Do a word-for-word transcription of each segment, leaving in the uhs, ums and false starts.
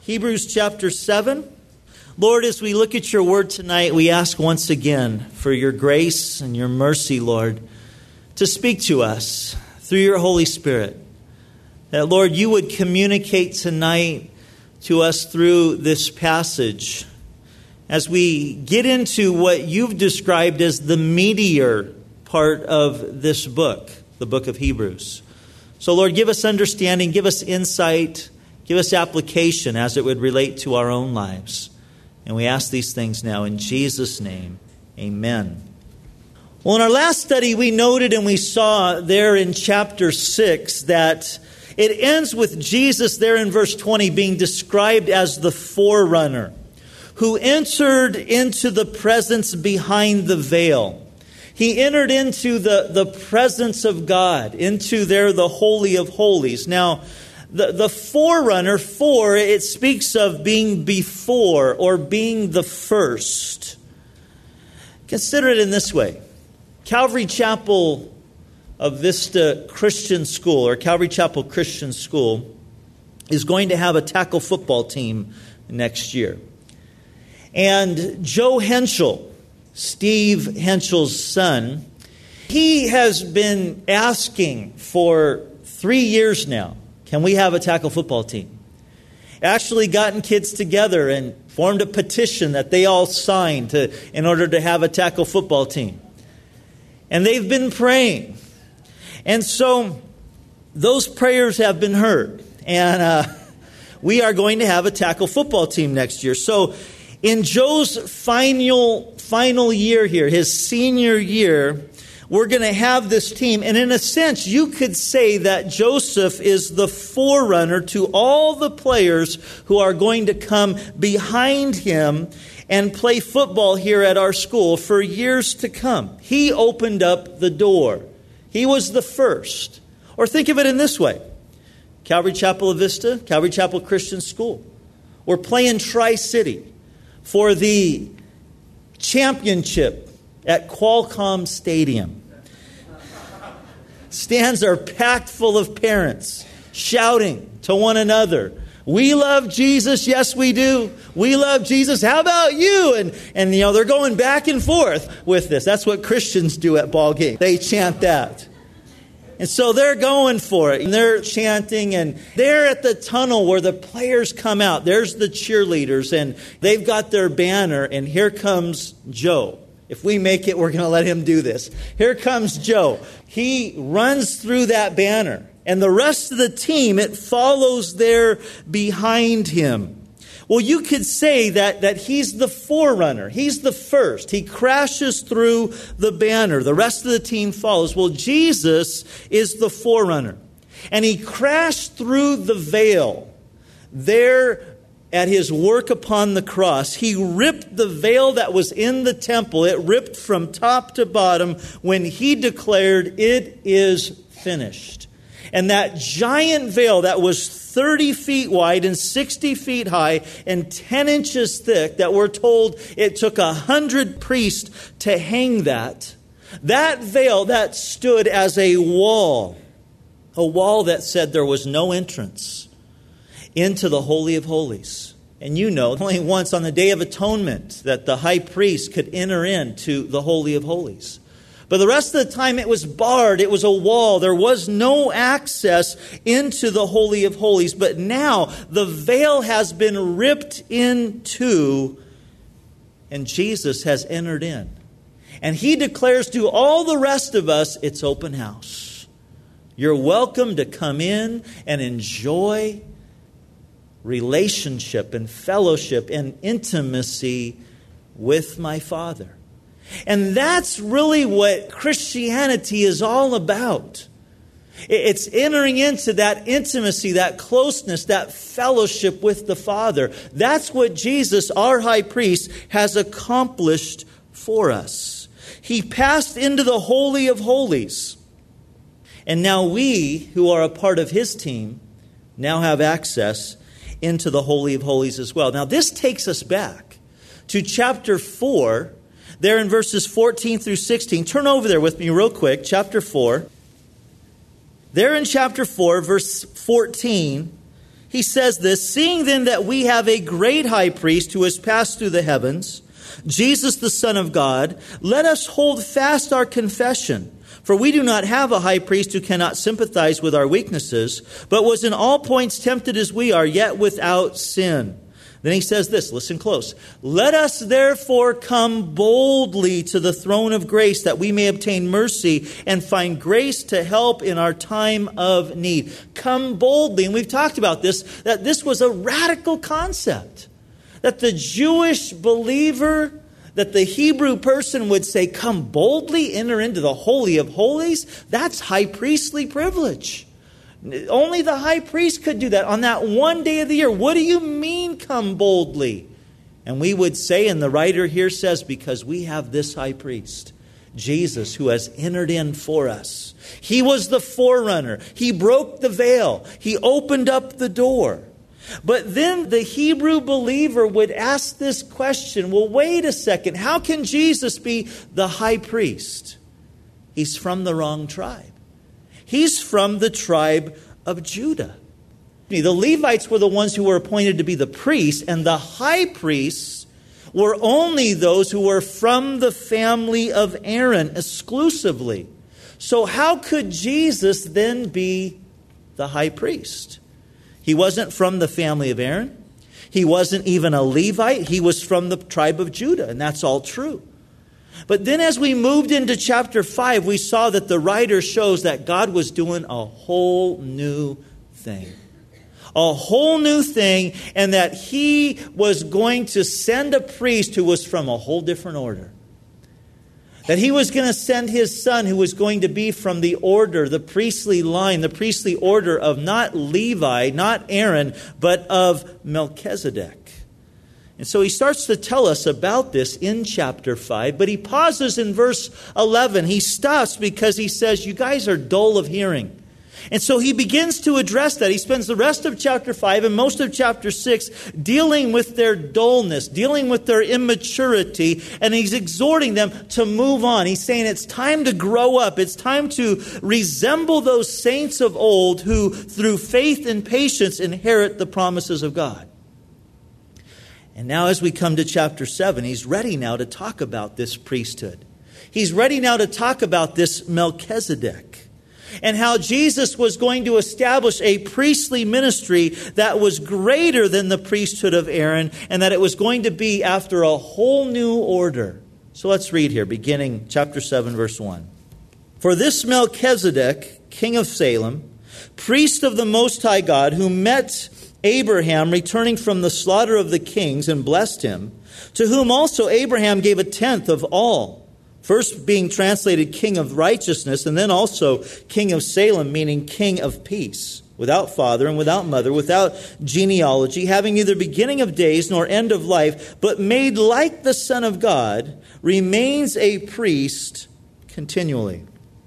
Hebrews chapter seven. Lord, as we look at your word tonight, we ask once again for your grace and your mercy, Lord, to speak to us through your Holy Spirit. That, Lord, you would communicate tonight to us through this passage as we get into what you've described as the meatier part of this book, the book of Hebrews. So, Lord, give us understanding, give us insight, give us application as it would relate to our own lives. And we ask these things now in Jesus' name. Amen. Well, in our last study, we noted and we saw there in chapter six that it ends with Jesus there in verse twenty being described as the forerunner who entered into the presence behind the veil. He entered into the, the presence of God, into there the Holy of Holies. Now, the, the forerunner, for, it speaks of being before or being the first. Consider it in this way. Calvary Chapel of Vista Christian School, or Calvary Chapel Christian School, is going to have a tackle football team next year. And Joe Henschel, Steve Henschel's son, he has been asking for three years now, can we have a tackle football team? Actually gotten kids together and formed a petition that they all signed to, in order to have a tackle football team. And they've been praying. And so those prayers have been heard. And uh, we are going to have a tackle football team next year. So in Joe's final, final year here, his senior year, we're going to have this team. And in a sense, you could say that Joseph is the forerunner to all the players who are going to come behind him and play football here at our school for years to come. He opened up the door. He was the first. Or think of it in this way. Calvary Chapel of Vista, Calvary Chapel Christian School. We're playing Tri-City for the championship at Qualcomm Stadium. Stands are packed full of parents shouting to one another, we love Jesus, yes we do. We love Jesus, how about you? And, and you know, they're going back and forth with this. That's what Christians do at ball games. They chant that. And so they're going for it. And they're chanting. And they're at the tunnel where the players come out. There's the cheerleaders. And they've got their banner. And here comes Joe. If we make it, we're going to let him do this. Here comes Joe. He runs through that banner. And the rest of the team, it follows there behind him. Well, you could say that, that he's the forerunner. He's the first. He crashes through the banner. The rest of the team follows. Well, Jesus is the forerunner. And he crashed through the veil there at his work upon the cross. He ripped the veil that was in the temple. It ripped from top to bottom when he declared, it is finished. And that giant veil that was thirty feet wide and sixty feet high and ten inches thick, that we're told it took a hundred priests to hang that. That veil that stood as a wall, a wall that said there was no entrance into the Holy of Holies. And you know, only once on the Day of Atonement that the high priest could enter into the Holy of Holies. But the rest of the time it was barred. It was a wall. There was no access into the Holy of Holies. But now the veil has been ripped in two, and Jesus has entered in. And he declares to all the rest of us, it's open house. You're welcome to come in and enjoy relationship and fellowship and intimacy with my Father. And that's really what Christianity is all about. It's entering into that intimacy, that closeness, that fellowship with the Father. That's what Jesus, our high priest, has accomplished for us. He passed into the Holy of Holies. And now we, who are a part of his team, now have access into the Holy of Holies as well. Now this takes us back to chapter four, there in verses fourteen through sixteen. Turn over there with me real quick, chapter four. There in chapter four, verse fourteen, he says this, "Seeing then that we have a great high priest who has passed through the heavens, Jesus the Son of God, let us hold fast our confession. For we do not have a high priest who cannot sympathize with our weaknesses, but was in all points tempted as we are, yet without sin." Then he says this, listen close. "Let us therefore come boldly to the throne of grace, that we may obtain mercy and find grace to help in our time of need." Come boldly. And we've talked about this, that this was a radical concept. That the Jewish believer, that the Hebrew person would say, come boldly, enter into the Holy of Holies. That's high priestly privilege. Only the high priest could do that on that one day of the year. What do you mean, come boldly? And we would say, and the writer here says, because we have this high priest, Jesus, who has entered in for us. He was the forerunner. He broke the veil. He opened up the door. But then the Hebrew believer would ask this question, well, wait a second. How can Jesus be the high priest? He's from the wrong tribe. He's from the tribe of Judah. The Levites were the ones who were appointed to be the priests, and the high priests were only those who were from the family of Aaron exclusively. So how could Jesus then be the high priest? He wasn't from the family of Aaron. He wasn't even a Levite. He was from the tribe of Judah, and that's all true. But then as we moved into chapter five, we saw that the writer shows that God was doing a whole new thing. A whole new thing, and that he was going to send a priest who was from a whole different order. That he was going to send his son who was going to be from the order, the priestly line, the priestly order of not Levi, not Aaron, but of Melchizedek. And so he starts to tell us about this in chapter five, but he pauses in verse eleven. He stops because he says, you guys are dull of hearing. And so he begins to address that. He spends the rest of chapter five and most of chapter six dealing with their dullness, dealing with their immaturity, and he's exhorting them to move on. He's saying it's time to grow up. It's time to resemble those saints of old who, through faith and patience, inherit the promises of God. And now as we come to chapter seven, he's ready now to talk about this priesthood. He's ready now to talk about this Melchizedek and how Jesus was going to establish a priestly ministry that was greater than the priesthood of Aaron, and that it was going to be after a whole new order. So let's read here, beginning chapter seven, verse one. "For this Melchizedek, king of Salem, priest of the Most High God, who met Abraham returning from the slaughter of the kings and blessed him, to whom also Abraham gave a tenth of all." First being translated king of righteousness, and then also king of Salem, meaning king of peace, without father and without mother, without genealogy, having neither beginning of days nor end of life, but made like the Son of God, remains a priest continually.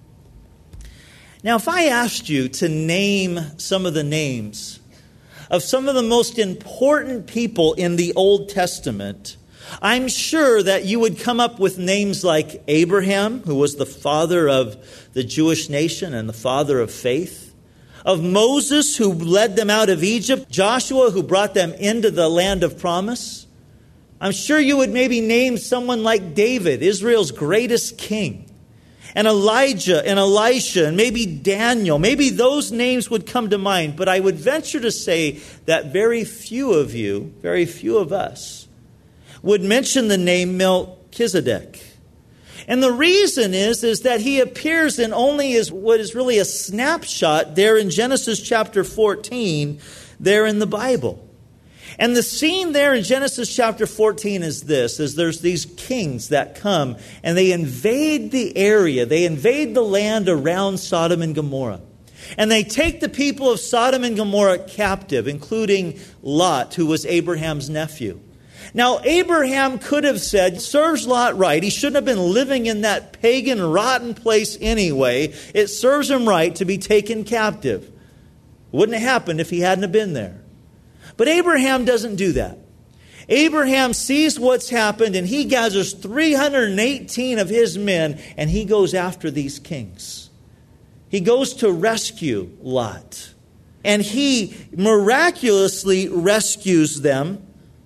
Now, if I asked you to name some of the names of some of the most important people in the Old Testament, I'm sure that you would come up with names like Abraham, who was the father of the Jewish nation and the father of faith, of Moses, who led them out of Egypt, Joshua, who brought them into the land of promise. I'm sure you would maybe name someone like David, Israel's greatest king, and Elijah and Elisha, and maybe Daniel. Maybe those names would come to mind, but I would venture to say that very few of you, very few of us, would mention the name Melchizedek. And the reason is, is that he appears in only as what is really a snapshot there in Genesis chapter fourteen, there in the Bible. And the scene there in Genesis chapter fourteen is this, is there's these kings that come and they invade the area, they invade the land around Sodom and Gomorrah. And they take the people of Sodom and Gomorrah captive, including Lot, who was Abraham's nephew. Now, Abraham could have said, serves Lot right. He shouldn't have been living in that pagan, rotten place anyway. It serves him right to be taken captive. Wouldn't have happened if he hadn't have been there. But Abraham doesn't do that. Abraham sees what's happened, and he gathers three hundred eighteen of his men, and he goes after these kings. He goes to rescue Lot. And he miraculously rescues them.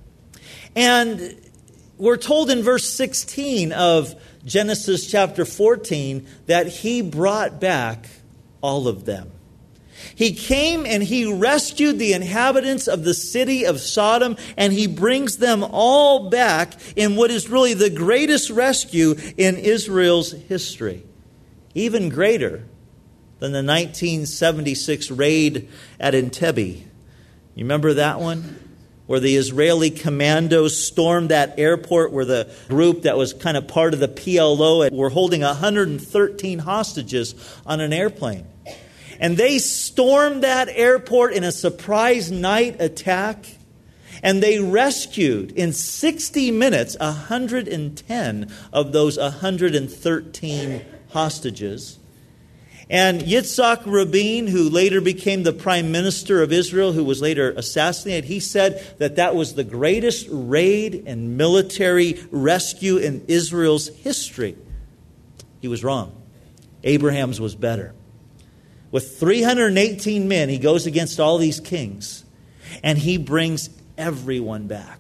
And we're told in verse sixteen of Genesis chapter fourteen that he brought back all of them. He came and he rescued the inhabitants of the city of Sodom, and he brings them all back in what is really the greatest rescue in Israel's history. Even greater than the nineteen seventy-six raid at Entebbe. You remember that one? Where the Israeli commandos stormed that airport, where the group that was kind of part of the P L O were holding one hundred thirteen hostages on an airplane. And they stormed that airport in a surprise night attack. And they rescued in sixty minutes one hundred ten of those one hundred thirteen hostages. And Yitzhak Rabin, who later became the prime minister of Israel, who was later assassinated, he said that that was the greatest raid and military rescue in Israel's history. He was wrong. Abraham's was better. With three hundred eighteen men, he goes against all these kings, and he brings everyone back.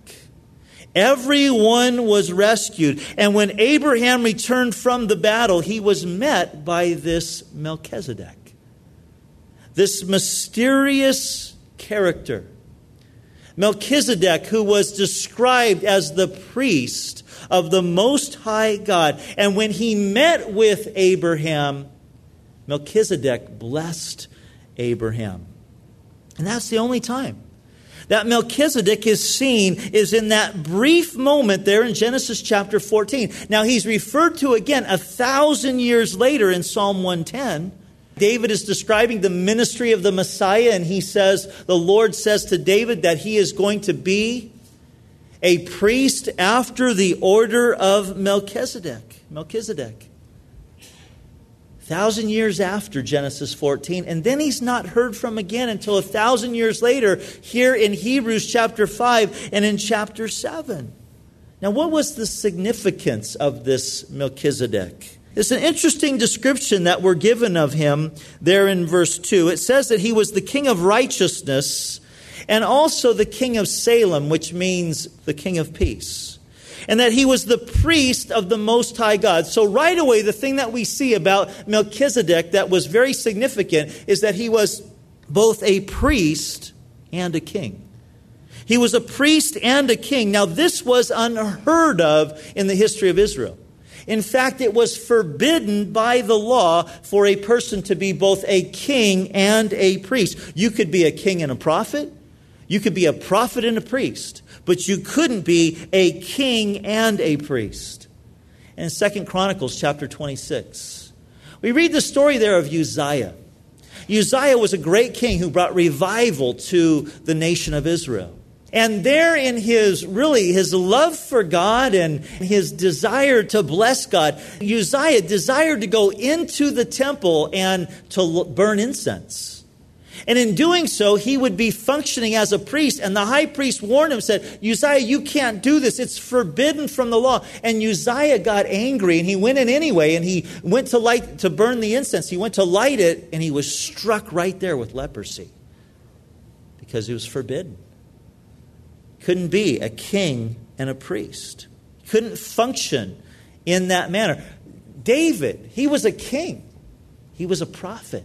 Everyone was rescued. And when Abraham returned from the battle, he was met by this Melchizedek, this mysterious character. Melchizedek, who was described as the priest of the Most High God. And when he met with Abraham, Melchizedek blessed Abraham. And that's the only time that Melchizedek is seen is in that brief moment there in Genesis chapter fourteen. Now he's referred to again a thousand years later in Psalm one ten. David is describing the ministry of the Messiah, and he says, the Lord says to David that he is going to be a priest after the order of Melchizedek. Melchizedek. Thousand years after Genesis fourteen, and then he's not heard from again until a thousand years later here in Hebrews chapter five and in chapter seven. Now, what was the significance of this Melchizedek? It's an interesting description that we're given of him there in verse two. It says that he was the king of righteousness and also the king of Salem, which means the king of peace. And that he was the priest of the Most High God. So right away, the thing that we see about Melchizedek that was very significant is that he was both a priest and a king. He was a priest and a king. Now, this was unheard of in the history of Israel. In fact, it was forbidden by the law for a person to be both a king and a priest. You could be a king and a prophet. You could be a prophet and a priest. But you couldn't be a king and a priest. In Second Chronicles chapter twenty-six, we read the story there of Uzziah. Uzziah was a great king who brought revival to the nation of Israel. And there in his, really, his love for God and his desire to bless God, Uzziah desired to go into the temple and to burn incense. And in doing so, he would be functioning as a priest. And the high priest warned him, said, Uzziah, you can't do this. It's forbidden from the law. And Uzziah got angry, and he went in anyway, and he went to light to burn the incense. He went to light it, and he was struck right there with leprosy because it was forbidden. Couldn't be a king and a priest. Couldn't function in that manner. David, he was a king. He was a prophet.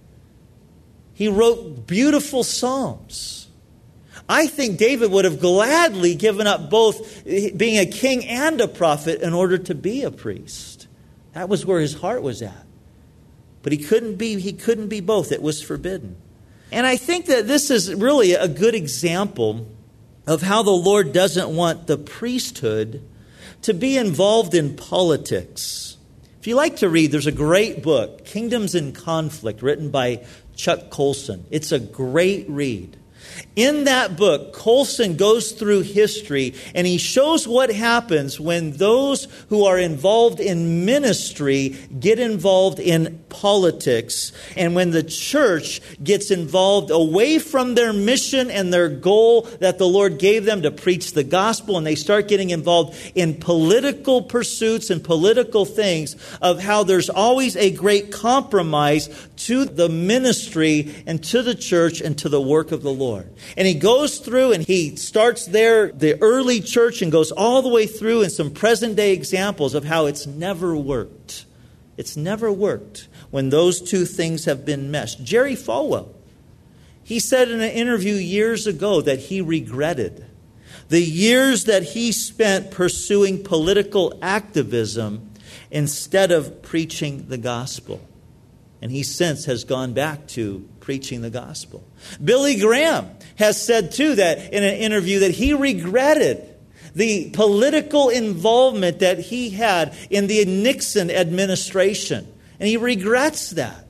He wrote beautiful psalms. I think David would have gladly given up both being a king and a prophet in order to be a priest. That was where his heart was at. But he couldn't be, he couldn't be both. It was forbidden. And I think that this is really a good example of how the Lord doesn't want the priesthood to be involved in politics. If you like to read, there's a great book, Kingdoms in Conflict, written by Chuck Colson. It's a great read. In that book, Colson goes through history and he shows what happens when those who are involved in ministry get involved in politics, and when the church gets involved away from their mission and their goal that the Lord gave them to preach the gospel, and they start getting involved in political pursuits and political things, of how there's always a great compromise to the ministry and to the church and to the work of the Lord. And he goes through and he starts there, the early church, and goes all the way through in some present day examples of how it's never worked. It's never worked when those two things have been meshed. Jerry Falwell, he said in an interview years ago that he regretted the years that he spent pursuing political activism instead of preaching the gospel. And he since has gone back to preaching the gospel. Billy Graham has said too that in an interview that he regretted the political involvement that he had in the Nixon administration. And he regrets that.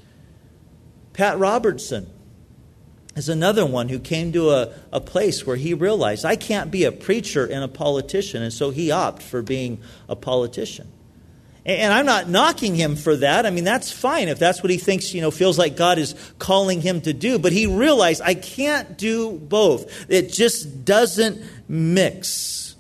Pat Robertson is another one who came to a, a place where he realized, I can't be a preacher and a politician. And so he opted for being a politician. And I'm not knocking him for that. I mean, that's fine if that's what he thinks, you know, feels like God is calling him to do. But he realized, I can't do both. It just doesn't mix.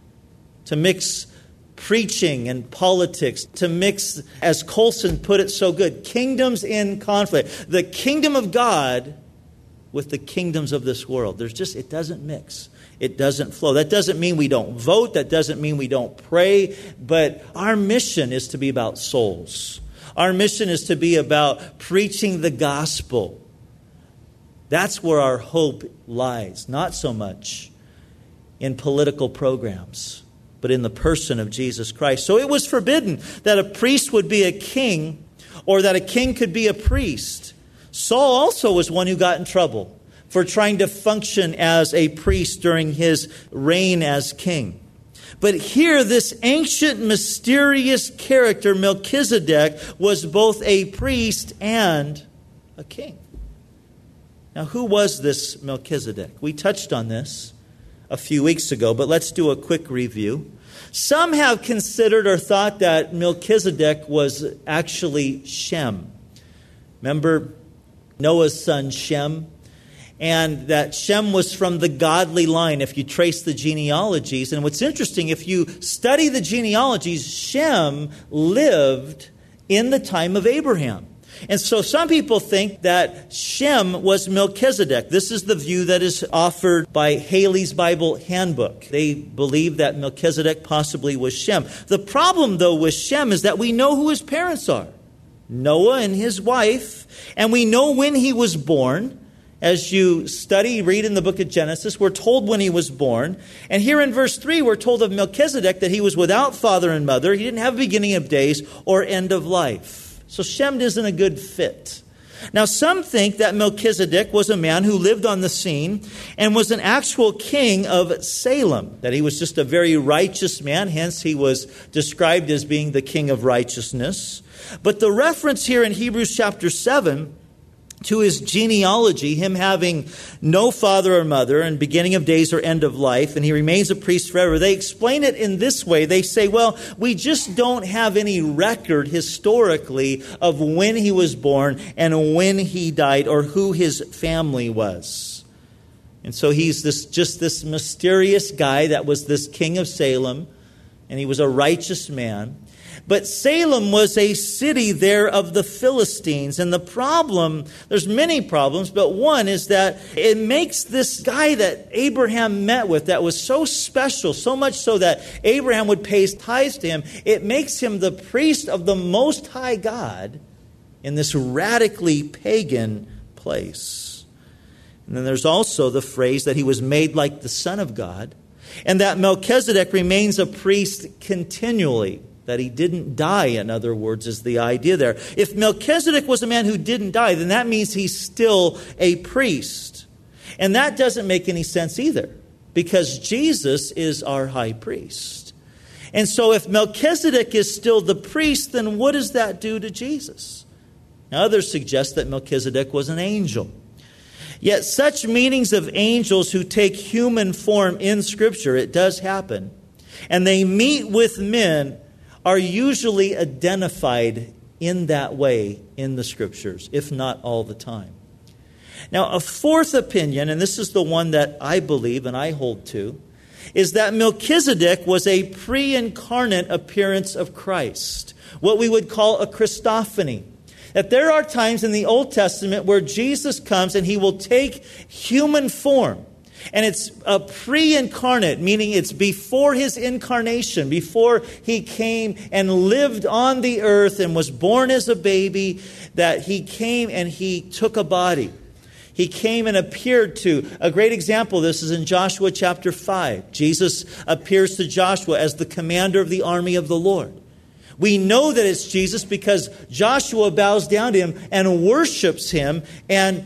To mix preaching and politics, to mix, as Colson put it so good, kingdoms in conflict. The kingdom of God with the kingdoms of this world. There's just, it doesn't mix. It doesn't flow. That doesn't mean we don't vote. That doesn't mean we don't pray. But our mission is to be about souls. Our mission is to be about preaching the gospel. That's where our hope lies. Not so much in political programs, but in the person of Jesus Christ. So it was forbidden that a priest would be a king, or that a king could be a priest. Saul also was one who got in trouble for trying to function as a priest during his reign as king. But here, this ancient, mysterious character, Melchizedek, was both a priest and a king. Now, who was this Melchizedek? We touched on this a few weeks ago, but let's do a quick review. Some have considered or thought that Melchizedek was actually Shem. Remember Noah's son Shem? And that Shem was from the godly line, if you trace the genealogies. And what's interesting, if you study the genealogies, Shem lived in the time of Abraham. And so some people think that Shem was Melchizedek. This is the view that is offered by Haley's Bible Handbook. They believe that Melchizedek possibly was Shem. The problem, though, with Shem is that we know who his parents are. Noah and his wife. And we know when he was born. As you study, read in the book of Genesis, we're told when he was born. And here in verse three, we're told of Melchizedek that he was without father and mother. He didn't have a beginning of days or end of life. So Shem isn't a good fit. Now, some think that Melchizedek was a man who lived on the scene and was an actual king of Salem, that he was just a very righteous man, hence he was described as being the king of righteousness. But the reference here in Hebrews chapter seven to his genealogy, him having no father or mother and beginning of days or end of life, and he remains a priest forever. They explain it in this way. They say, well, we just don't have any record historically of when he was born and when he died or who his family was. And so he's this just this mysterious guy that was this king of Salem, and he was a righteous man. But Salem was a city there of the Philistines. And the problem, there's many problems, but one is that it makes this guy that Abraham met with that was so special, so much so that Abraham would pay his tithes to him, it makes him the priest of the Most High God in this radically pagan place. And then there's also the phrase that he was made like the Son of God, and that Melchizedek remains a priest continually. That he didn't die, in other words, is the idea there. If Melchizedek was a man who didn't die, then that means he's still a priest. And that doesn't make any sense either, because Jesus is our high priest. And so if Melchizedek is still the priest, then what does that do to Jesus? Now, others suggest that Melchizedek was an angel. Yet such meetings of angels who take human form in Scripture, it does happen, and they meet with men, are usually identified in that way in the Scriptures, if not all the time. Now, a fourth opinion, and this is the one that I believe and I hold to, is that Melchizedek was a pre-incarnate appearance of Christ, what we would call a Christophany. That there are times in the Old Testament where Jesus comes and he will take human form. And it's a pre-incarnate, meaning it's before his incarnation, before he came and lived on the earth and was born as a baby, that he came and he took a body. He came and appeared to. A great example of this is in Joshua chapter five. Jesus appears to Joshua as the commander of the army of the Lord. We know that it's Jesus because Joshua bows down to him and worships him, and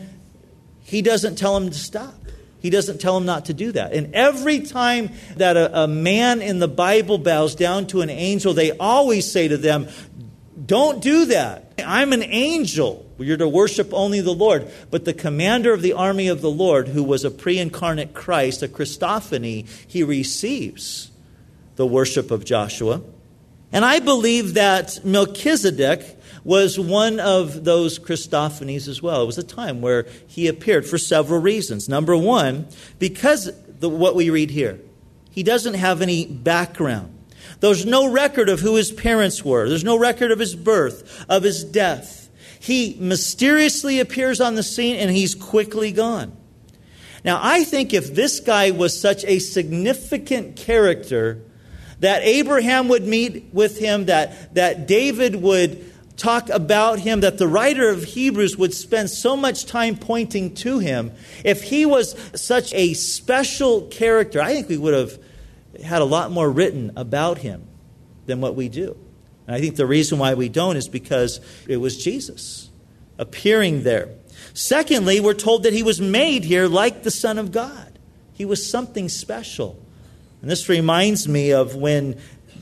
he doesn't tell him to stop. He doesn't tell him not to do that. And every time that a, a man in the Bible bows down to an angel, they always say to them, don't do that. I'm an angel. You're to worship only the Lord. But the commander of the army of the Lord, who was a pre-incarnate Christ, a Christophany, he receives the worship of Joshua. And I believe that Melchizedek was one of those Christophanies as well. It was a time where he appeared for several reasons. Number one, because the, what we read here, he doesn't have any background. There's no record of who his parents were. There's no record of his birth, of his death. He mysteriously appears on the scene and he's quickly gone. Now, I think if this guy was such a significant character that Abraham would meet with him, that, that David would talk about him, that the writer of Hebrews would spend so much time pointing to him, if he was such a special character, I think we would have had a lot more written about him than what we do. And I think the reason why we don't is because it was Jesus appearing there. Secondly, we're told that he was made here like the Son of God. He was something special. And this reminds me of when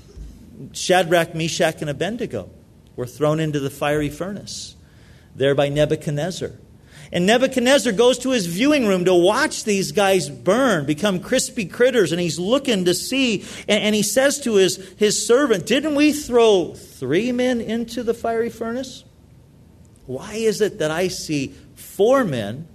Shadrach, Meshach, and Abednego were thrown into the fiery furnace there by Nebuchadnezzar. And Nebuchadnezzar goes to his viewing room to watch these guys burn, become crispy critters, and he's looking to see, and, and he says to his, his servant, didn't we throw three men into the fiery furnace? Why is it that I see four men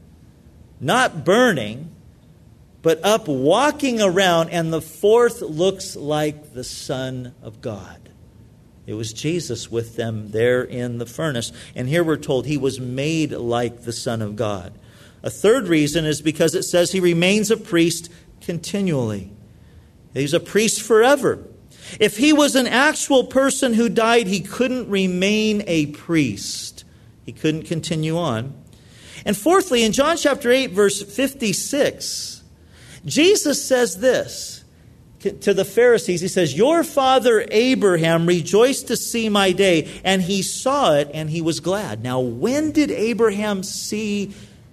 not burning, but up walking around, and the fourth looks like the Son of God? It was Jesus with them there in the furnace. And here we're told he was made like the Son of God. A third reason is because it says he remains a priest continually. He's a priest forever. If he was an actual person who died, he couldn't remain a priest. He couldn't continue on. And fourthly, in John chapter eight, verse fifty-six, Jesus says this to the Pharisees. He says, your father Abraham rejoiced to see my day, and he saw it and he was glad. Now, when did Abraham see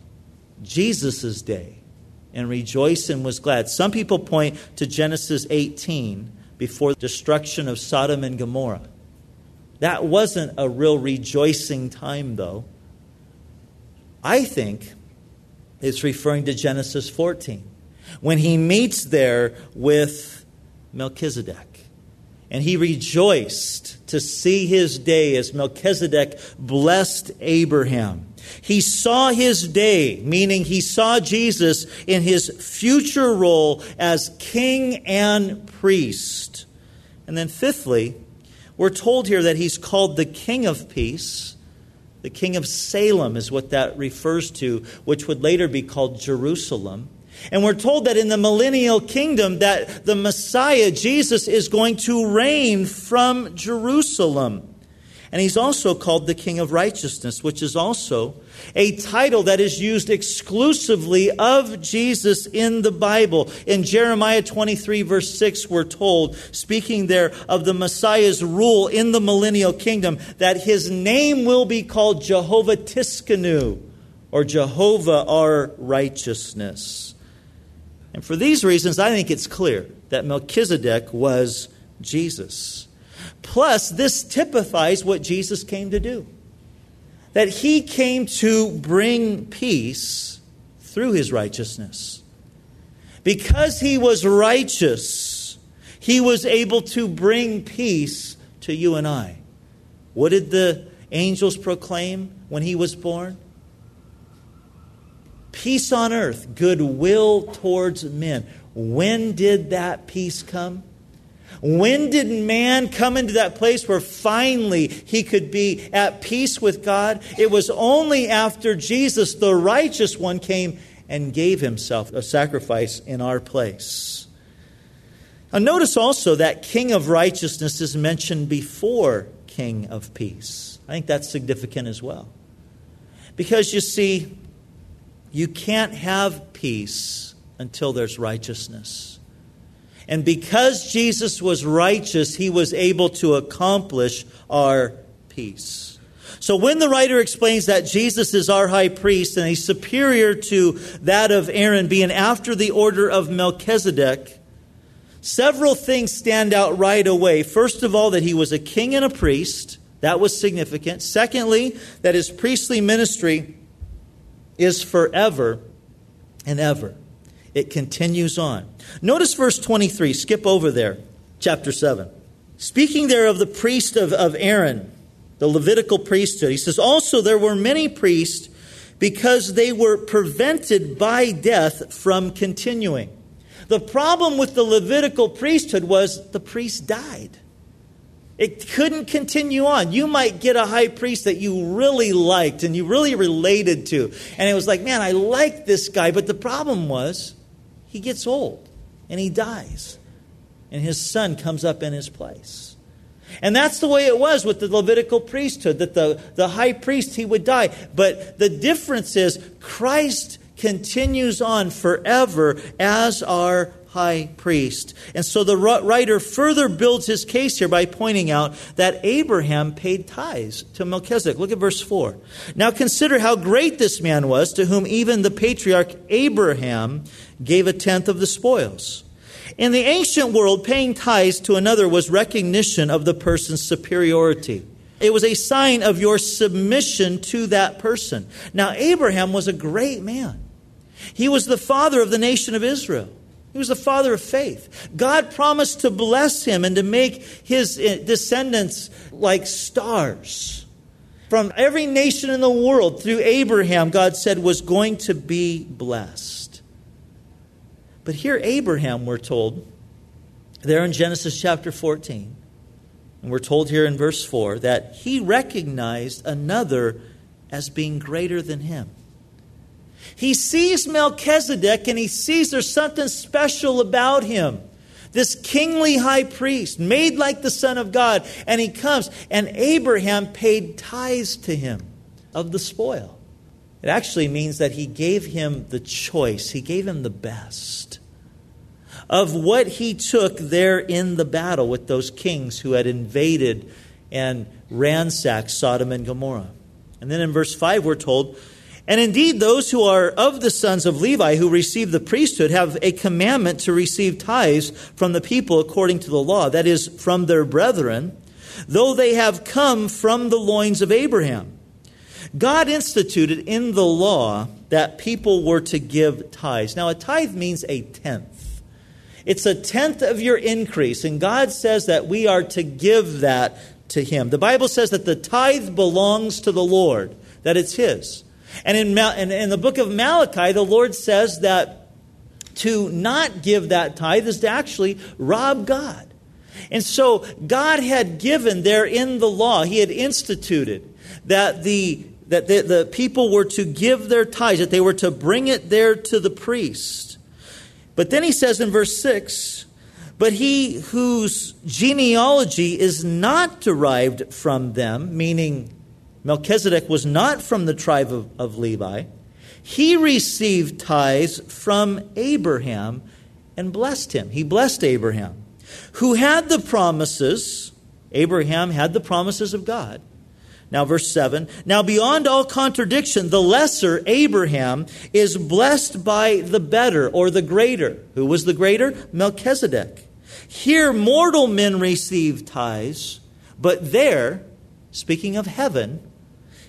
Jesus' day and rejoice and was glad? Some people point to Genesis eighteen, before the destruction of Sodom and Gomorrah. That wasn't a real rejoicing time, though. I think it's referring to Genesis fourteen, when he meets there with Melchizedek. And he rejoiced to see his day as Melchizedek blessed Abraham. He saw his day, meaning he saw Jesus in his future role as king and priest. And then fifthly, we're told here that he's called the King of Peace. The King of Salem is what that refers to, which would later be called Jerusalem. And we're told that in the millennial kingdom that the Messiah, Jesus, is going to reign from Jerusalem. And he's also called the King of Righteousness, which is also a title that is used exclusively of Jesus in the Bible. In Jeremiah twenty-three, verse six, we're told, speaking there of the Messiah's rule in the millennial kingdom, that his name will be called Jehovah Tiskanu, or Jehovah our righteousness. And for these reasons, I think it's clear that Melchizedek was Jesus. Plus, this typifies what Jesus came to do. That he came to bring peace through his righteousness. Because he was righteous, he was able to bring peace to you and I. What did the angels proclaim when he was born? Peace on earth, goodwill towards men. When did that peace come? When did man come into that place where finally he could be at peace with God? It was only after Jesus, the righteous one, came and gave himself a sacrifice in our place. Now notice also that King of Righteousness is mentioned before King of Peace. I think that's significant as well. Because you see, you can't have peace until there's righteousness. And because Jesus was righteous, he was able to accomplish our peace. So when the writer explains that Jesus is our high priest and he's superior to that of Aaron, being after the order of Melchizedek, several things stand out right away. First of all, that he was a king and a priest. That was significant. Secondly, that his priestly ministry is forever and ever. It continues on. Notice verse twenty-three. Skip over there. Chapter seven. Speaking there of the priest of, of Aaron, the Levitical priesthood, he says, also there were many priests because they were prevented by death from continuing. The problem with the Levitical priesthood was the priest died. It couldn't continue on. You might get a high priest that you really liked and you really related to. And it was like, man, I like this guy. But the problem was he gets old and he dies. And his son comes up in his place. And that's the way it was with the Levitical priesthood, that the, the high priest, he would die. But the difference is Christ continues on forever as our high priest. And so the writer further builds his case here by pointing out that Abraham paid tithes to Melchizedek. Look at verse four. Now consider how great this man was, to whom even the patriarch Abraham gave a tenth of the spoils. In the ancient world, paying tithes to another was recognition of the person's superiority. It was a sign of your submission to that person. Now, Abraham was a great man. He was the father of the nation of Israel. He was the father of faith. God promised to bless him and to make his descendants like stars. From every nation in the world, through Abraham, God said, was going to be blessed. But here Abraham, we're told, there in Genesis chapter fourteen, and we're told here in verse four, that he recognized another as being greater than him. He sees Melchizedek and he sees there's something special about him. This kingly high priest, made like the Son of God. And he comes, and Abraham paid tithes to him of the spoil. It actually means that he gave him the choice. He gave him the best of what he took there in the battle with those kings who had invaded and ransacked Sodom and Gomorrah. And then in verse five we're told, and indeed those who are of the sons of Levi who receive the priesthood have a commandment to receive tithes from the people according to the law, that is, from their brethren, though they have come from the loins of Abraham. God instituted in the law that people were to give tithes. Now, a tithe means a tenth. It's a tenth of your increase, and God says that we are to give that to Him. The Bible says that the tithe belongs to the Lord, that it's His. And in, Mal- in, in the book of Malachi, the Lord says that to not give that tithe is to actually rob God. And so God had given there in the law, He had instituted that the that the, the people were to give their tithes, that they were to bring it there to the priest. But then He says in verse six, but he whose genealogy is not derived from them, meaning Melchizedek was not from the tribe of, of Levi, he received tithes from Abraham and blessed him. He blessed Abraham, who had the promises. Abraham had the promises of God. Now, verse seven, now beyond all contradiction, the lesser, Abraham, is blessed by the better or the greater. Who was the greater? Melchizedek. Here, mortal men receive tithes, but there, speaking of heaven,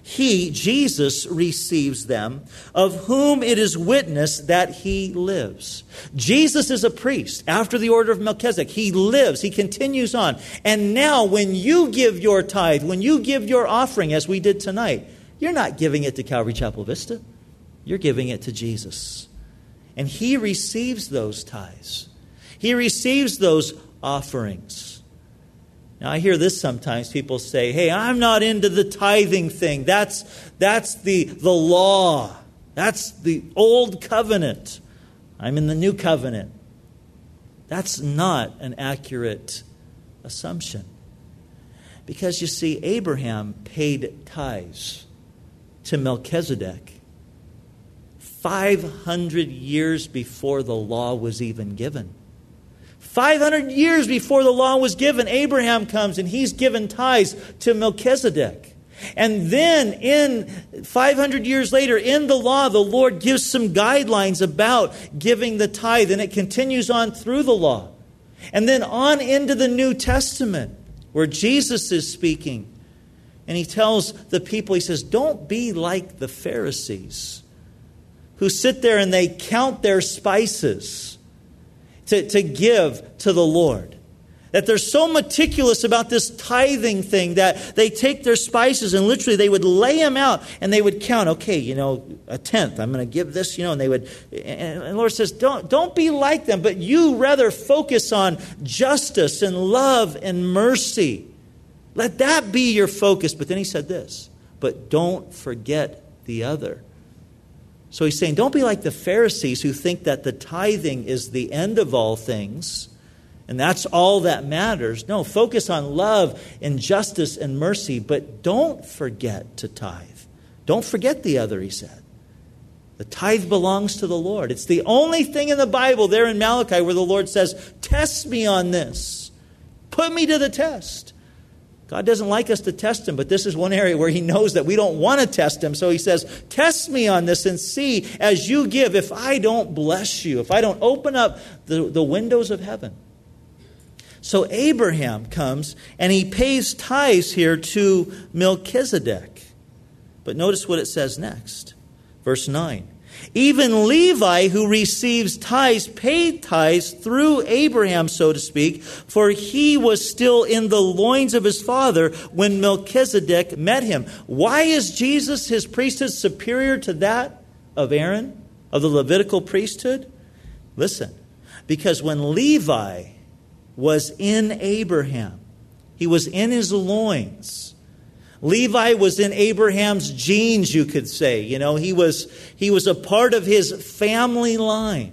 He, Jesus, receives them, of whom it is witnessed that he lives. Jesus is a priest after the order of Melchizedek. He lives. He continues on. And now when you give your tithe, when you give your offering, as we did tonight, you're not giving it to Calvary Chapel Vista. You're giving it to Jesus. And he receives those tithes. He receives those offerings. Now, I hear this sometimes. People say, hey, I'm not into the tithing thing. That's, that's the, the law. That's the old covenant. I'm in the new covenant. That's not an accurate assumption. Because you see, Abraham paid tithes to Melchizedek five hundred years before the law was even given. five hundred years before the law was given, Abraham comes and he's given tithes to Melchizedek. And then in five hundred years later, in the law, the Lord gives some guidelines about giving the tithe, and it continues on through the law. And then on into the New Testament, where Jesus is speaking. And he tells the people, he says, don't be like the Pharisees, who sit there and they count their spices to, to give to the Lord. That they're so meticulous about this tithing thing that they take their spices and literally they would lay them out and they would count, okay, you know, a tenth, I'm going to give this, you know, and they would, and the Lord says, don't, don't be like them, but you rather focus on justice and love and mercy. Let that be your focus. But then he said this, but don't forget the other. So he's saying, don't be like the Pharisees who think that the tithing is the end of all things, and that's all that matters. No, focus on love and justice and mercy, but don't forget to tithe. Don't forget the other, he said. The tithe belongs to the Lord. It's the only thing in the Bible there in Malachi where the Lord says, test me on this. Put me to the test. God doesn't like us to test him, but this is one area where he knows that we don't want to test him. So he says, test me on this and see as you give, if I don't bless you, if I don't open up the, the windows of heaven. So Abraham comes and he pays tithes here to Melchizedek. But notice what it says next. Verse nine. Even Levi, who receives tithes, paid tithes through Abraham, so to speak, for he was still in the loins of his father when Melchizedek met him. Why is Jesus, his priesthood, superior to that of Aaron, of the Levitical priesthood? Listen, because when Levi was in Abraham, he was in his loins. Levi was in Abraham's genes, you could say. You know, he was, he was a part of his family line.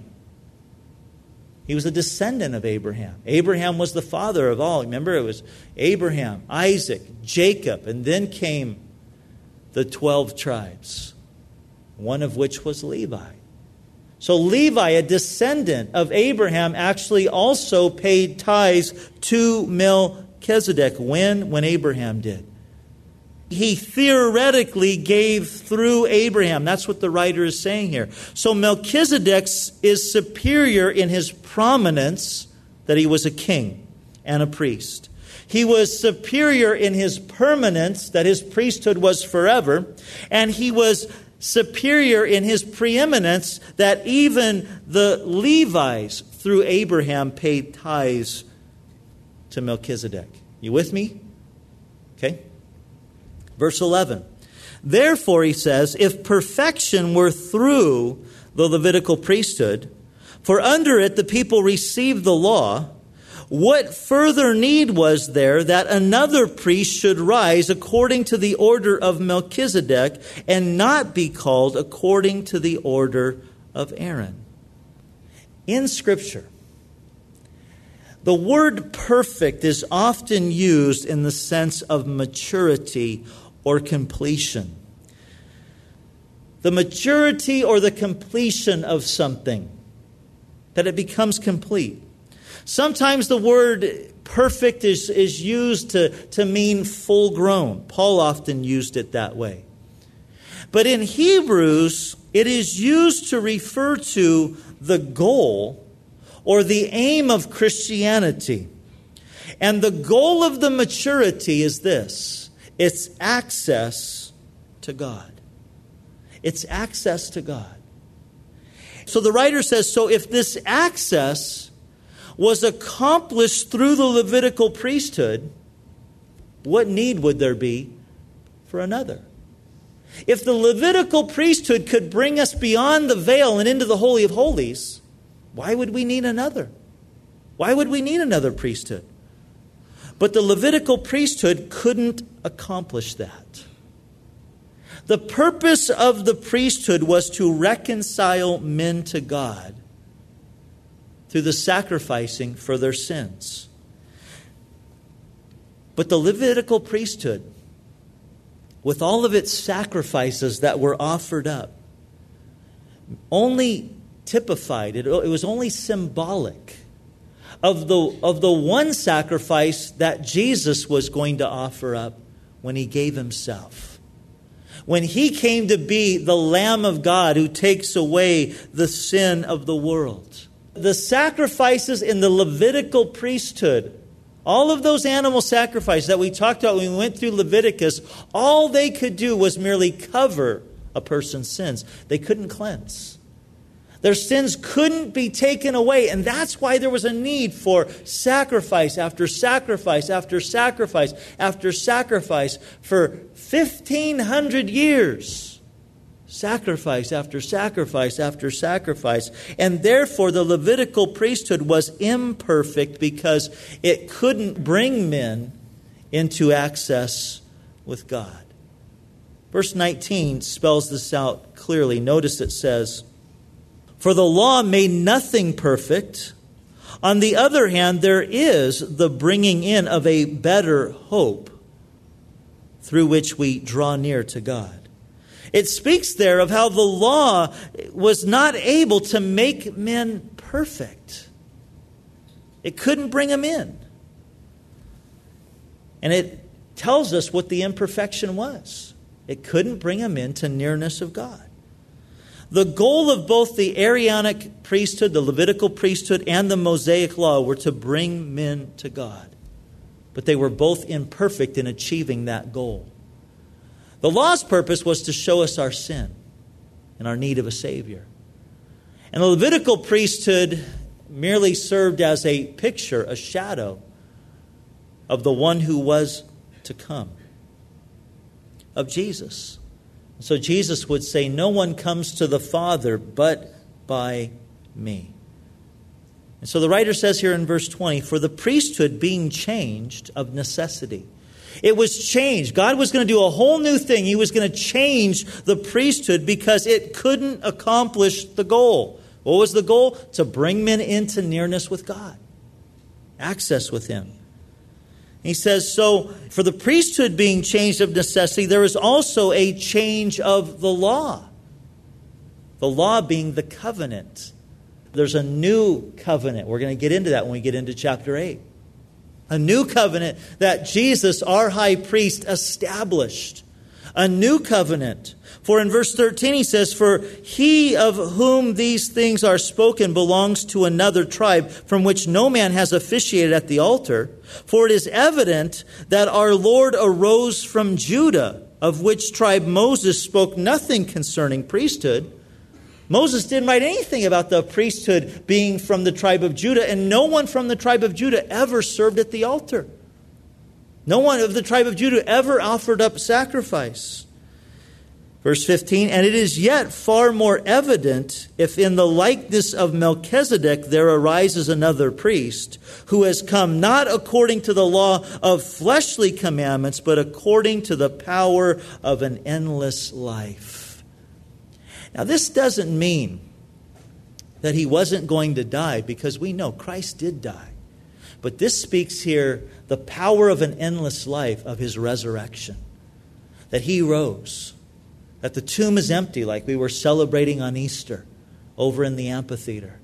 He was a descendant of Abraham. Abraham was the father of all. Remember, it was Abraham, Isaac, Jacob, and then came the twelve tribes, one of which was Levi. So Levi, a descendant of Abraham, actually also paid tithes to Melchizedek. When? When Abraham did. He theoretically gave through Abraham. That's what the writer is saying here. So Melchizedek is superior in his prominence, that he was a king and a priest. He was superior in his permanence, that his priesthood was forever. And he was superior in his preeminence, that even the Levites through Abraham paid tithes to Melchizedek. You with me? Okay. Verse eleven. Therefore, he says, if perfection were through the Levitical priesthood, for under it the people received the law, what further need was there that another priest should rise according to the order of Melchizedek and not be called according to the order of Aaron? In Scripture, the word perfect is often used in the sense of maturity or completion. The maturity or the completion of something, that it becomes complete. Sometimes the word perfect is, is used to, to mean full grown. Paul often used it that way. But in Hebrews, it is used to refer to the goal or the aim of Christianity. And the goal of the maturity is this. It's access to God. It's access to God. So the writer says, so if this access was accomplished through the Levitical priesthood, what need would there be for another? If the Levitical priesthood could bring us beyond the veil and into the Holy of Holies, why would we need another? Why would we need another priesthood? But the Levitical priesthood couldn't accomplish that. The purpose of the priesthood was to reconcile men to God through the sacrificing for their sins. But the Levitical priesthood, with all of its sacrifices that were offered up, only typified, it, it was only symbolic of the, of the one sacrifice that Jesus was going to offer up when He gave Himself. When He came to be the Lamb of God who takes away the sin of the world. The sacrifices in the Levitical priesthood, all of those animal sacrifices that we talked about when we went through Leviticus, all they could do was merely cover a person's sins. They couldn't cleanse. Their sins couldn't be taken away, and that's why there was a need for sacrifice after sacrifice after sacrifice after sacrifice for fifteen hundred years. Sacrifice after sacrifice after sacrifice. And therefore the Levitical priesthood was imperfect because it couldn't bring men into access with God. Verse nineteen spells this out clearly. Notice it says, "For the law made nothing perfect. On the other hand, there is the bringing in of a better hope through which we draw near to God." It speaks there of how the law was not able to make men perfect. It couldn't bring them in. And it tells us what the imperfection was. It couldn't bring them into nearness of God. The goal of both the Aaronic priesthood, the Levitical priesthood, and the Mosaic law were to bring men to God. But they were both imperfect in achieving that goal. The law's purpose was to show us our sin and our need of a Savior. And the Levitical priesthood merely served as a picture, a shadow of the one who was to come, of Jesus. So Jesus would say, "No one comes to the Father but by me." And so the writer says here in verse twenty, "For the priesthood being changed of necessity." It was changed. God was going to do a whole new thing. He was going to change the priesthood because it couldn't accomplish the goal. What was the goal? To bring men into nearness with God. Access with Him. He says, so for the priesthood being changed of necessity, there is also a change of the law. The law being the covenant. There's a new covenant. We're going to get into that when we get into chapter eight. A new covenant that Jesus, our high priest, established. A new covenant. For in verse thirteen he says, "For he of whom these things are spoken belongs to another tribe, from which no man has officiated at the altar. For it is evident that our Lord arose from Judah, of which tribe Moses spoke nothing concerning priesthood." Moses didn't write anything about the priesthood being from the tribe of Judah, and no one from the tribe of Judah ever served at the altar. No one of the tribe of Judah ever offered up sacrifice. Verse fifteen, "And it is yet far more evident if in the likeness of Melchizedek there arises another priest, who has come not according to the law of fleshly commandments, but according to the power of an endless life." Now, this doesn't mean that He wasn't going to die, because we know Christ did die. But this speaks here the power of an endless life of His resurrection. That He rose. That the tomb is empty, like we were celebrating on Easter over in the amphitheater.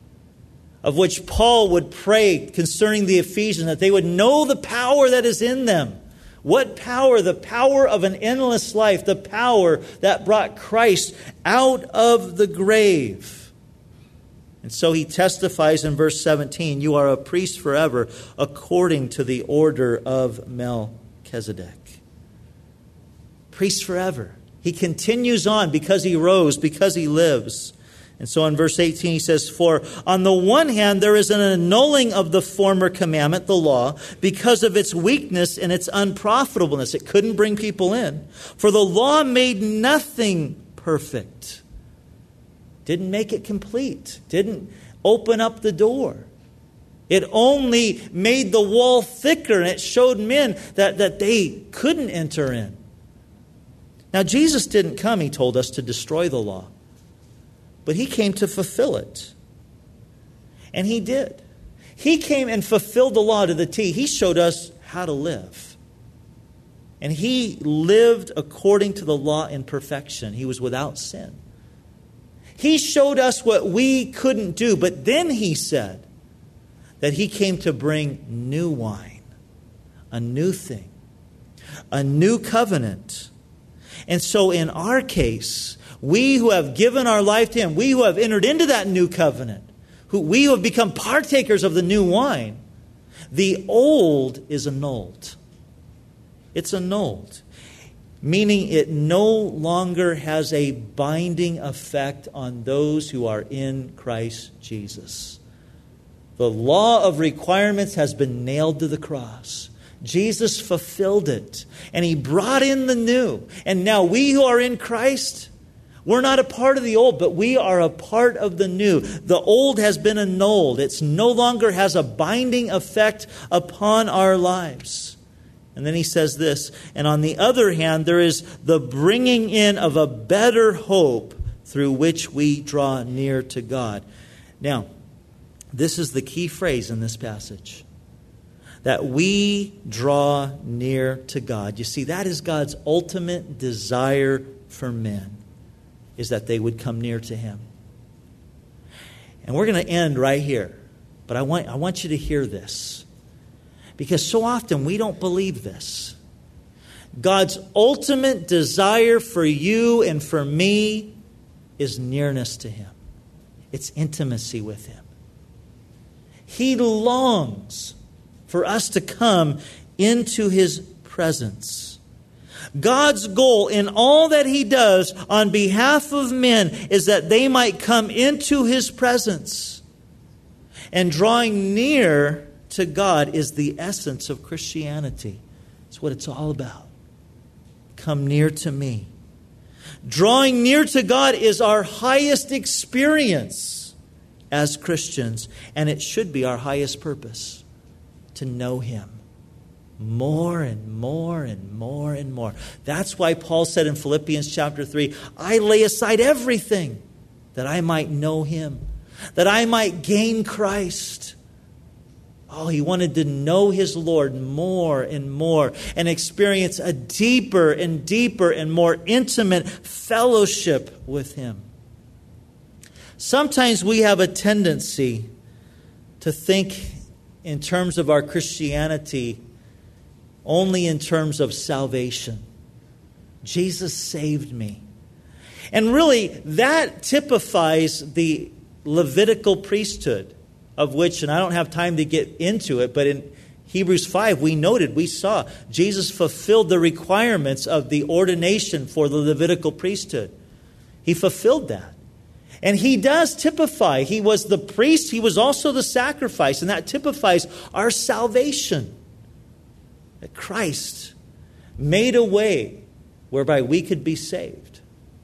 Of which Paul would pray concerning the Ephesians, that they would know the power that is in them. What power? The power of an endless life. The power that brought Christ out of the grave. And so he testifies in verse seventeen, "You are a priest forever, according to the order of Melchizedek." Priest forever. He continues on because he rose, because he lives. And so in verse eighteen he says, for on the one hand there is an annulling of the former commandment, the law, because of its weakness and its unprofitableness. It couldn't bring people in. For the law made nothing perfect. Didn't make it complete. Didn't open up the door. It only made the wall thicker, and it showed men that, that they couldn't enter in. Now, Jesus didn't come, he told us, to destroy the law. But he came to fulfill it. And he did. He came and fulfilled the law to the T. He showed us how to live. And he lived according to the law in perfection. He was without sin. He showed us what we couldn't do. But then he said that he came to bring new wine, a new thing, a new covenant. And so in our case, we who have given our life to him, we who have entered into that new covenant, who we who have become partakers of the new wine, the old is annulled. It's annulled, meaning it no longer has a binding effect on those who are in Christ Jesus. The law of requirements has been nailed to the cross. Jesus fulfilled it, and he brought in the new. And now we who are in Christ, we're not a part of the old, but we are a part of the new. The old has been annulled. It no longer has a binding effect upon our lives. And then he says this, and on the other hand, there is the bringing in of a better hope through which we draw near to God. Now, this is the key phrase in this passage. That we draw near to God. You see, that is God's ultimate desire for men, is that they would come near to him. And we're going to end right here. But I want, I want you to hear this. Because so often we don't believe this. God's ultimate desire for you and for me is nearness to him. It's intimacy with him. He longs for us to come into his presence. God's goal in all that he does on behalf of men is that they might come into his presence. And drawing near to God is the essence of Christianity. It's what it's all about. Come near to me. Drawing near to God is our highest experience as Christians, and it should be our highest purpose. To know him more and more and more and more. That's why Paul said in Philippians chapter three, I lay aside everything that I might know him, that I might gain Christ. Oh, he wanted to know his Lord more and more and experience a deeper and deeper and more intimate fellowship with him. Sometimes we have a tendency to think in terms of our Christianity only in terms of salvation. Jesus saved me. And really, that typifies the Levitical priesthood, of which, and I don't have time to get into it, but in Hebrews five, we noted, we saw, Jesus fulfilled the requirements of the ordination for the Levitical priesthood. He fulfilled that. And he does typify. He was the priest. He was also the sacrifice. And that typifies our salvation. That Christ made a way whereby we could be saved.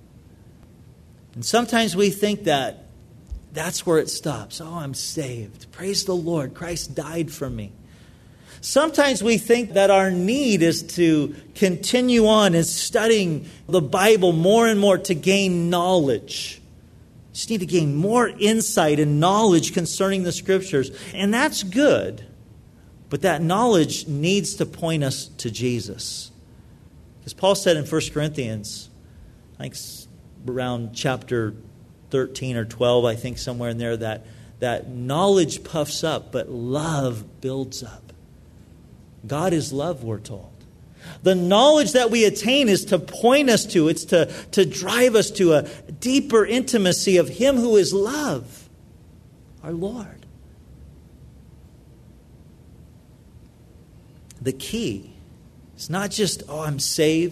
And sometimes we think that that's where it stops. Oh, I'm saved. Praise the Lord. Christ died for me. Sometimes we think that our need is to continue on in studying the Bible more and more to gain knowledge. Just need to gain more insight and knowledge concerning the Scriptures. And that's good. But that knowledge needs to point us to Jesus. Because Paul said in First Corinthians, I think around chapter thirteen or twelve, I think somewhere in there, that, that knowledge puffs up, but love builds up. God is love, we're told. The knowledge that we attain is to point us to, it's to, to drive us to a deeper intimacy of Him who is love, our Lord. The key is not just, oh, I'm saved,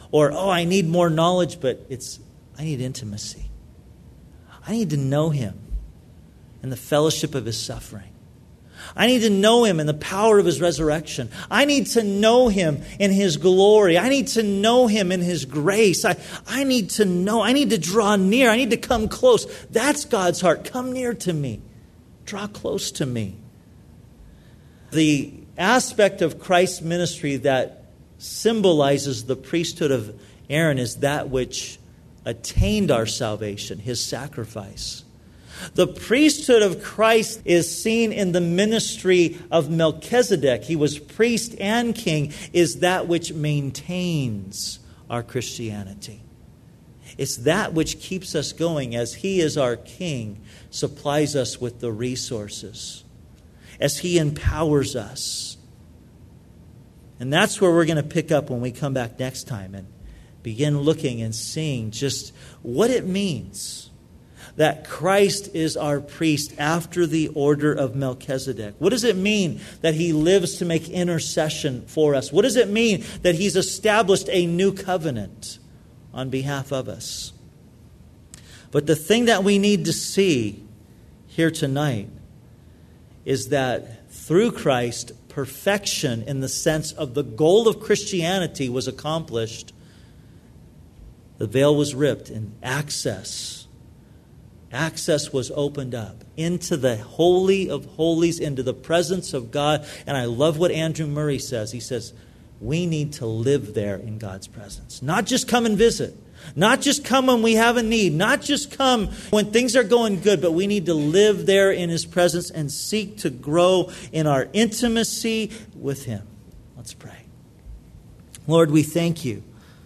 Or, oh, I need more knowledge, but it's, I need intimacy. I need to know Him in the fellowship of His suffering. I need to know Him in the power of His resurrection. I need to know Him in His glory. I need to know Him in His grace. I, I need to know. I need to draw near. I need to come close. That's God's heart. Come near to me. Draw close to me. The aspect of Christ's ministry that symbolizes the priesthood of Aaron is that which attained our salvation, His sacrifice. The priesthood of Christ is seen in the ministry of Melchizedek. He was priest and king, is that which maintains our Christianity. It's that which keeps us going as He is our king, supplies us with the resources, as He empowers us. And that's where we're going to pick up when we come back next time and begin looking and seeing just what it means that Christ is our priest after the order of Melchizedek. What does it mean that He lives to make intercession for us? What does it mean that He's established a new covenant on behalf of us? But the thing that we need to see here tonight is that through Christ, perfection in the sense of the goal of Christianity was accomplished. The veil was ripped and access, access was opened up into the Holy of Holies, into the presence of God. And I love what Andrew Murray says. He says, we need to live there in God's presence. Not just come and visit. Not just come when we have a need. Not just come when things are going good. But we need to live there in His presence and seek to grow in our intimacy with Him. Let's pray. Lord, we thank You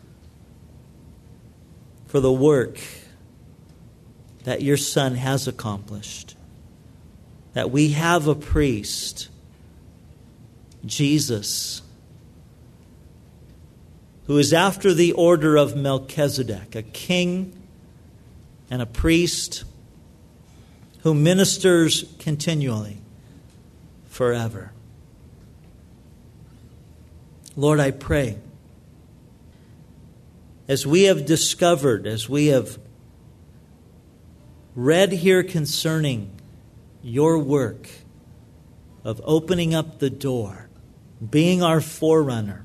for the work that Your Son has accomplished. That we have a priest, Jesus, who is after the order of Melchizedek, a king and a priest who ministers continually forever. Lord, I pray, as we have discovered, as we have read here concerning Your work of opening up the door, being our forerunner,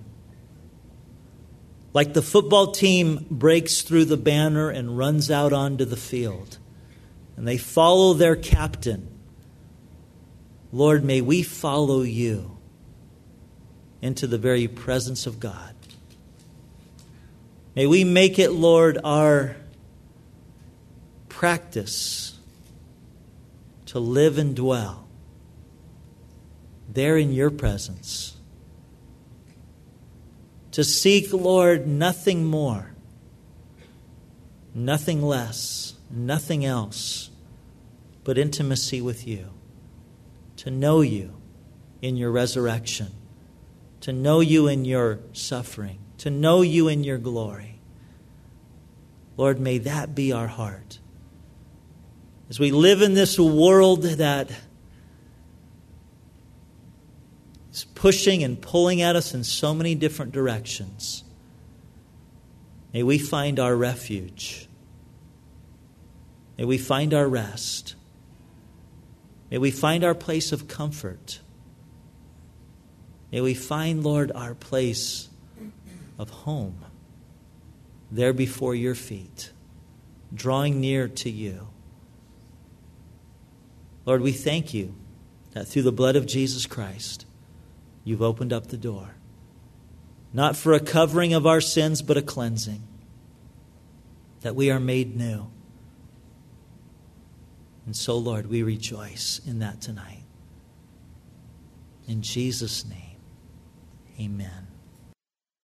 like the football team breaks through the banner and runs out onto the field, and they follow their captain. Lord, may we follow You into the very presence of God. May we make it, Lord, our practice to live and dwell there in Your presence. To seek, Lord, nothing more, nothing less, nothing else, but intimacy with You. To know You in Your resurrection. To know You in Your suffering. To know You in Your glory. Lord, may that be our heart. As we live in this world that is pushing and pulling at us in so many different directions, may we find our refuge. May we find our rest. May we find our place of comfort. May we find, Lord, our place of home there before Your feet, drawing near to You. Lord, we thank You that through the blood of Jesus Christ, You've opened up the door. Not for a covering of our sins, but a cleansing. That we are made new. And so, Lord, we rejoice in that tonight. In Jesus' name, amen.